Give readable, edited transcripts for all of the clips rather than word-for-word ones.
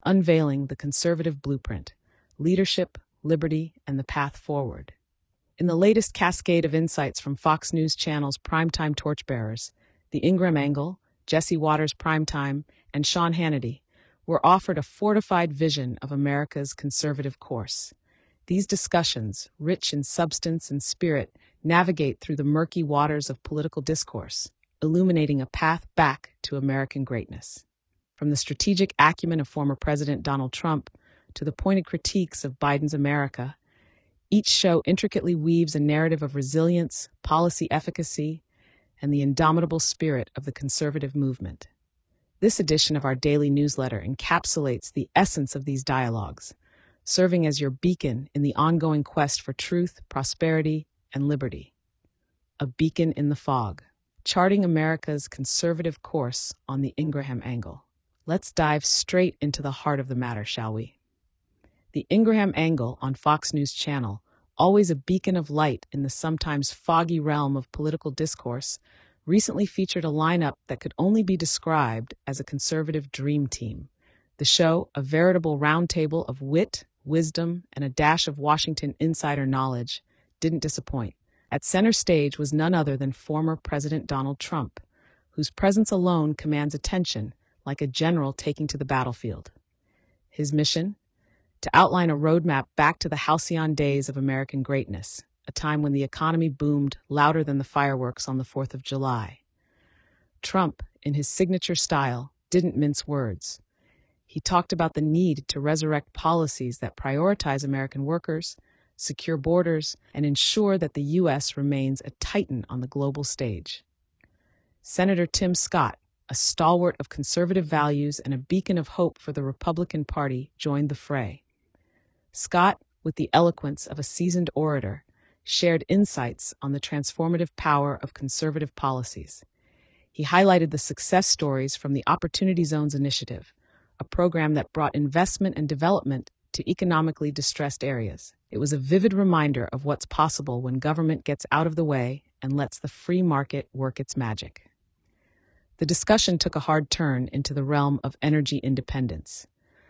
unveiling the conservative blueprint: leadership, liberty, and the path forward. In the latest cascade of insights from Fox News Channel's primetime torchbearers, the Ingraham Angle, Jesse Watters Primetime, and Sean Hannity, were offered a fortified vision of America's conservative course. These discussions, rich in substance and spirit, navigate through the murky waters of political discourse, illuminating a path back to American greatness. From the strategic acumen of former President Donald Trump to the pointed critiques of Biden's America, each show intricately weaves a narrative of resilience, policy efficacy, and the indomitable spirit of the conservative movement. This edition of our daily newsletter encapsulates the essence of these dialogues, serving as your beacon in the ongoing quest for truth, prosperity, and liberty. A beacon in the fog, charting America's conservative course on the Ingraham Angle. Let's dive straight into the heart of the matter, shall we? The Ingraham Angle on Fox News Channel, always a beacon of light in the sometimes foggy realm of political discourse, recently featured a lineup that could only be described as a conservative dream team. The show, a veritable roundtable of wit, wisdom, and a dash of Washington insider knowledge, didn't disappoint. At center stage was none other than former President Donald Trump, whose presence alone commands attention like a general taking to the battlefield. His mission? To outline a roadmap back to the halcyon days of American greatness, a time when the economy boomed louder than the fireworks on the 4th of July. Trump, in his signature style, didn't mince words. He talked about the need to resurrect policies that prioritize American workers, secure borders, and ensure that the U.S. remains a titan on the global stage. Senator Tim Scott, a stalwart of conservative values and a beacon of hope for the Republican Party, joined the fray. Scott, with the eloquence of a seasoned orator, shared insights on the transformative power of conservative policies. He highlighted the success stories from the Opportunity Zones Initiative, a program that brought investment and development to economically distressed areas. It was a vivid reminder of what's possible when government gets out of the way and lets the free market work its magic. The discussion took a hard turn into the realm of energy independence,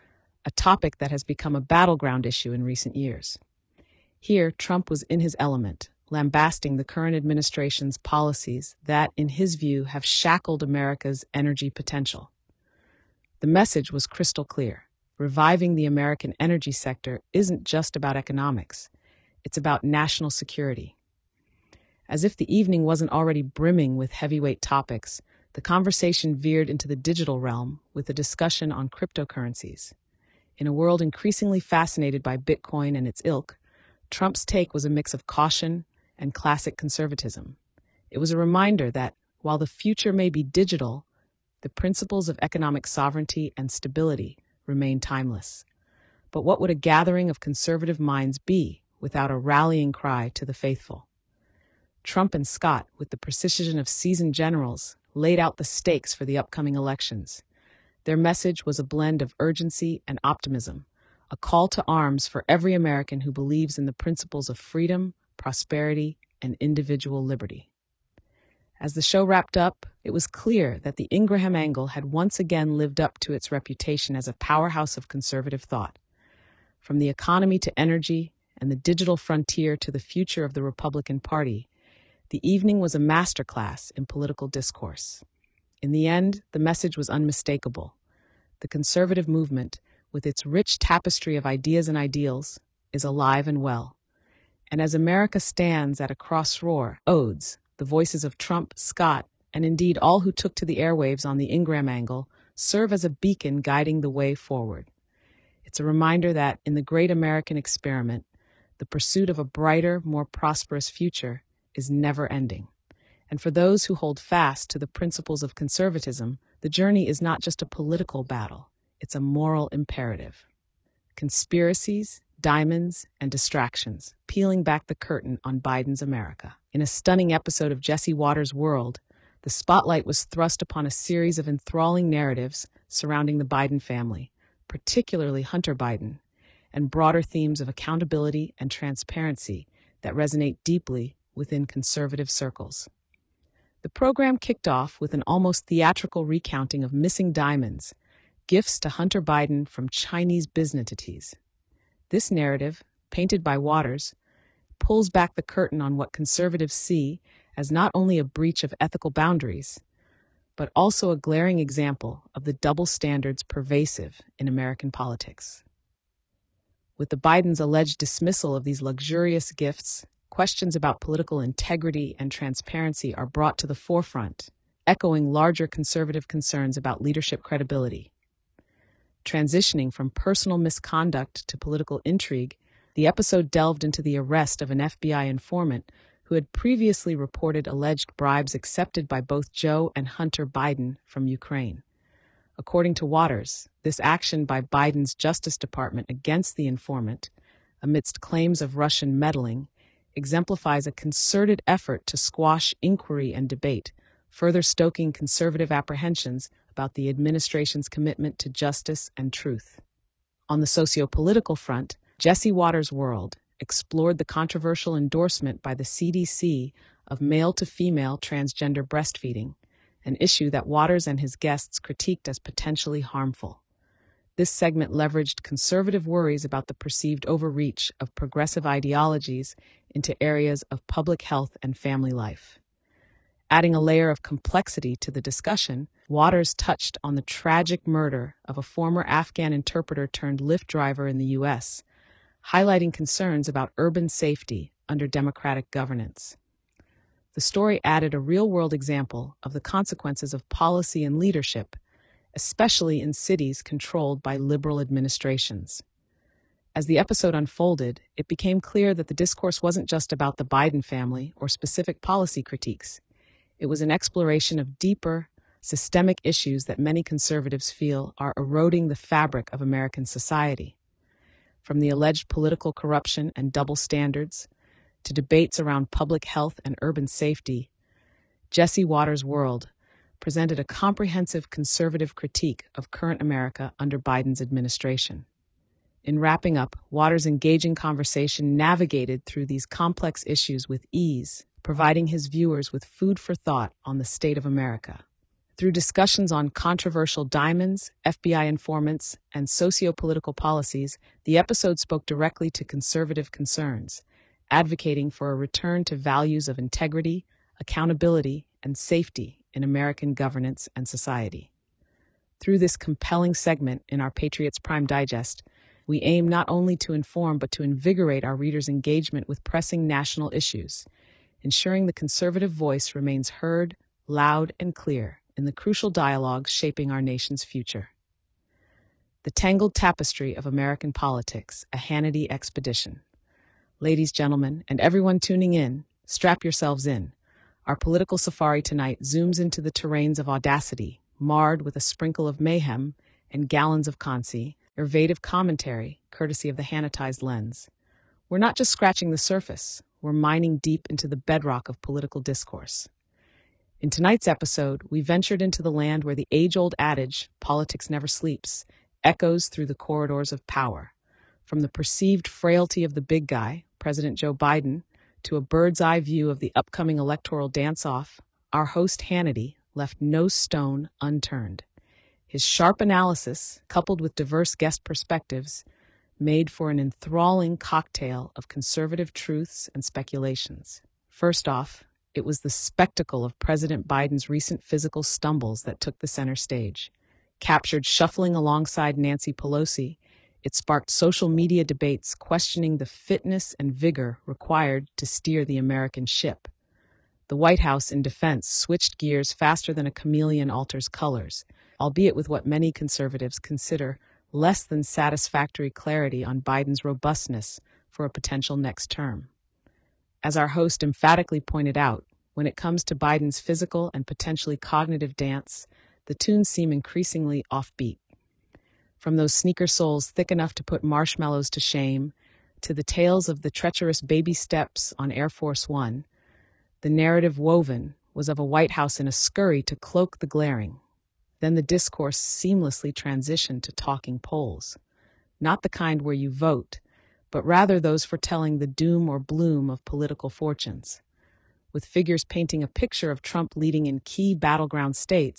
a topic that has become a battleground issue in recent years. Here, Trump was in his element, lambasting the current administration's policies that, in his view, have shackled America's energy potential. The message was crystal clear. Reviving the American energy sector isn't just about economics. It's about national security. As if the evening wasn't already brimming with heavyweight topics, the conversation veered into the digital realm with a discussion on cryptocurrencies. In a world increasingly fascinated by Bitcoin and its ilk, Trump's take was a mix of caution and classic conservatism. It was a reminder that, while the future may be digital, the principles of economic sovereignty and stability remain timeless. But what would a gathering of conservative minds be without a rallying cry to the faithful? Trump and Scott, with the precision of seasoned generals, laid out the stakes for the upcoming elections. Their message was a blend of urgency and optimism, a call to arms for every American who believes in the principles of freedom, prosperity, and individual liberty. As the show wrapped up, it was clear that the Ingraham Angle had once again lived up to its reputation as a powerhouse of conservative thought. From the economy to energy and the digital frontier to the future of the Republican Party, the evening was a masterclass in political discourse. In the end, the message was unmistakable. The conservative movement, with its rich tapestry of ideas and ideals, is alive and well. And as America stands at a crossroads, the voices of Trump, Scott, and indeed all who took to the airwaves on the Ingraham Angle serve as a beacon guiding the way forward. It's a reminder that, in the great American experiment, the pursuit of a brighter, more prosperous future is never ending. And for those who hold fast to the principles of conservatism, the journey is not just a political battle, it's a moral imperative. Conspiracies, diamonds, and distractions, peeling back the curtain on Biden's America. In a stunning episode of Jesse Watters' World, the spotlight was thrust upon a series of enthralling narratives surrounding the Biden family, particularly Hunter Biden, and broader themes of accountability and transparency that resonate deeply within conservative circles. The program kicked off with an almost theatrical recounting of missing diamonds, gifts to Hunter Biden from Chinese business entities. This narrative, painted by Waters, pulls back the curtain on what conservatives see as not only a breach of ethical boundaries, but also a glaring example of the double standards pervasive in American politics. With the Bidens' alleged dismissal of these luxurious gifts, questions about political integrity and transparency are brought to the forefront, echoing larger conservative concerns about leadership credibility. Transitioning from personal misconduct to political intrigue, the episode delved into the arrest of an FBI informant who had previously reported alleged bribes accepted by both Joe and Hunter Biden from Ukraine. According to Waters, this action by Biden's Justice Department against the informant, amidst claims of Russian meddling, exemplifies a concerted effort to squash inquiry and debate, further stoking conservative apprehensions about the administration's commitment to justice and truth. On the socio-political front, Jesse Waters' World explored the controversial endorsement by the CDC of male-to-female transgender breastfeeding, an issue that Waters and his guests critiqued as potentially harmful. This segment leveraged conservative worries about the perceived overreach of progressive ideologies into areas of public health and family life. Adding a layer of complexity to the discussion, Waters touched on the tragic murder of a former Afghan interpreter turned Lyft driver in the U.S., highlighting concerns about urban safety under democratic governance. The story added a real-world example of the consequences of policy and leadership, especially in cities controlled by liberal administrations. As the episode unfolded, it became clear that the discourse wasn't just about the Biden family or specific policy critiques. It was an exploration of deeper, systemic issues that many conservatives feel are eroding the fabric of American society. From the alleged political corruption and double standards to debates around public health and urban safety, Jesse Waters' World presented a comprehensive conservative critique of current America under Biden's administration. In wrapping up, Waters' engaging conversation navigated through these complex issues with ease, providing his viewers with food for thought on the state of America. Through discussions on controversial diamonds, FBI informants, and socio-political policies, the episode spoke directly to conservative concerns, advocating for a return to values of integrity, accountability, and safety in American governance and society. Through this compelling segment in our Patriots Prime Digest, we aim not only to inform but to invigorate our readers' engagement with pressing national issues, ensuring the conservative voice remains heard, loud, and clear in the crucial dialogues shaping our nation's future. The Tangled Tapestry of American Politics, a Hannity Expedition. Ladies, gentlemen, and everyone tuning in, strap yourselves in. Our political safari tonight zooms into the terrains of audacity, marred with a sprinkle of mayhem and gallons of evasive commentary, courtesy of the Hannitized lens. We're not just scratching the surface, we're mining deep into the bedrock of political discourse. In tonight's episode, we ventured into the land where the age-old adage, politics never sleeps, echoes through the corridors of power. From the perceived frailty of the big guy, President Joe Biden, to a bird's-eye view of the upcoming electoral dance-off, our host Hannity left no stone unturned. His sharp analysis, coupled with diverse guest perspectives, made for an enthralling cocktail of conservative truths and speculations. First off, it was the spectacle of President Biden's recent physical stumbles that took the center stage. Captured shuffling alongside Nancy Pelosi, it sparked social media debates questioning the fitness and vigor required to steer the American ship. The White House, in defense, switched gears faster than a chameleon alters colors, albeit with what many conservatives consider less than satisfactory clarity on Biden's robustness for a potential next term. As our host emphatically pointed out, when it comes to Biden's physical and potentially cognitive dance, the tunes seem increasingly offbeat. From those sneaker soles thick enough to put marshmallows to shame, to the tales of the treacherous baby steps on Air Force One, the narrative woven was of a White House in a scurry to cloak the glaring. Then the discourse seamlessly transitioned to talking polls, not the kind where you vote, but rather those foretelling the doom or bloom of political fortunes. With figures painting a picture of Trump leading in key battleground states,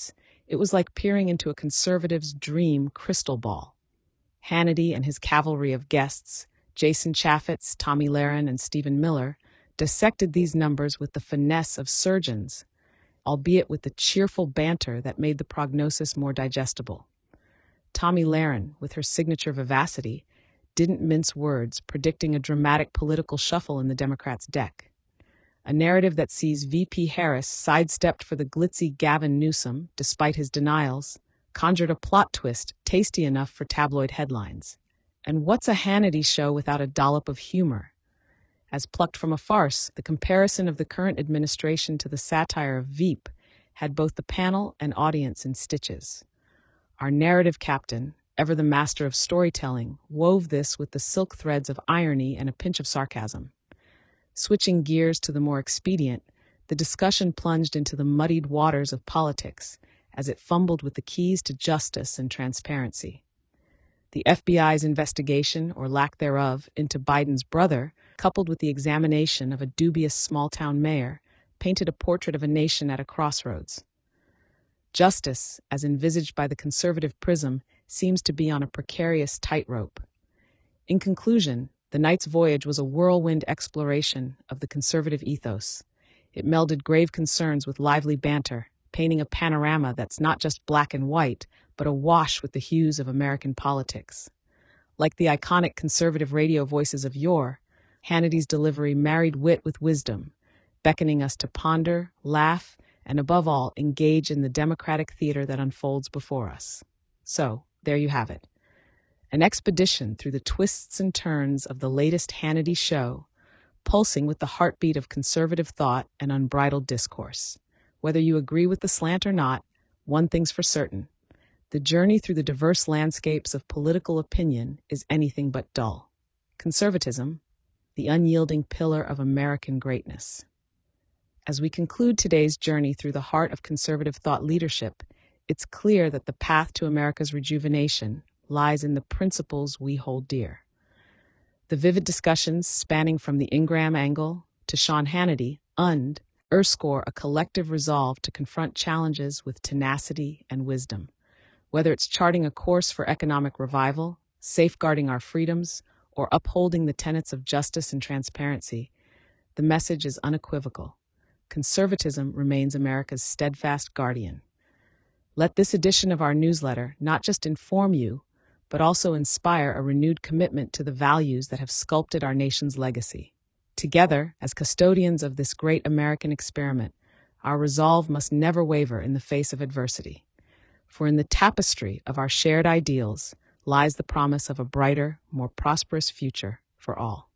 It was like peering into a conservative's dream crystal ball. Hannity and his cavalry of guests, Jason Chaffetz, Tommy Lahren, and Stephen Miller, dissected these numbers with the finesse of surgeons, albeit with the cheerful banter that made the prognosis more digestible. Tommy Lahren, with her signature vivacity, didn't mince words, predicting a dramatic political shuffle in the Democrats' deck. A narrative that sees VP Harris sidestepped for the glitzy Gavin Newsom, despite his denials, conjured a plot twist tasty enough for tabloid headlines. And what's a Hannity show without a dollop of humor? As plucked from a farce, the comparison of the current administration to the satire of Veep had both the panel and audience in stitches. Our narrative captain, ever the master of storytelling, wove this with the silk threads of irony and a pinch of sarcasm. Switching gears to the more expedient, the discussion plunged into the muddied waters of politics as it fumbled with the keys to justice and transparency. The FBI's investigation, or lack thereof, into Biden's brother, coupled with the examination of a dubious small-town mayor, painted a portrait of a nation at a crossroads. Justice, as envisaged by the conservative prism, seems to be on a precarious tightrope. In conclusion, the night's voyage was a whirlwind exploration of the conservative ethos. It melded grave concerns with lively banter, painting a panorama that's not just black and white, but awash with the hues of American politics. Like the iconic conservative radio voices of yore, Hannity's delivery married wit with wisdom, beckoning us to ponder, laugh, and above all, engage in the democratic theater that unfolds before us. So, there you have it. An expedition through the twists and turns of the latest Hannity show, pulsing with the heartbeat of conservative thought and unbridled discourse. Whether you agree with the slant or not, one thing's for certain. The journey through the diverse landscapes of political opinion is anything but dull. Conservatism, the unyielding pillar of American greatness. As we conclude today's journey through the heart of conservative thought leadership, it's clear that the path to America's rejuvenation lies in the principles we hold dear. The vivid discussions spanning from the Ingram angle to Sean Hannity underscore a collective resolve to confront challenges with tenacity and wisdom. Whether it's charting a course for economic revival, safeguarding our freedoms, or upholding the tenets of justice and transparency, the message is unequivocal. Conservatism remains America's steadfast guardian. Let this edition of our newsletter not just inform you, but also inspire a renewed commitment to the values that have sculpted our nation's legacy. Together, as custodians of this great American experiment, our resolve must never waver in the face of adversity. For in the tapestry of our shared ideals lies the promise of a brighter, more prosperous future for all.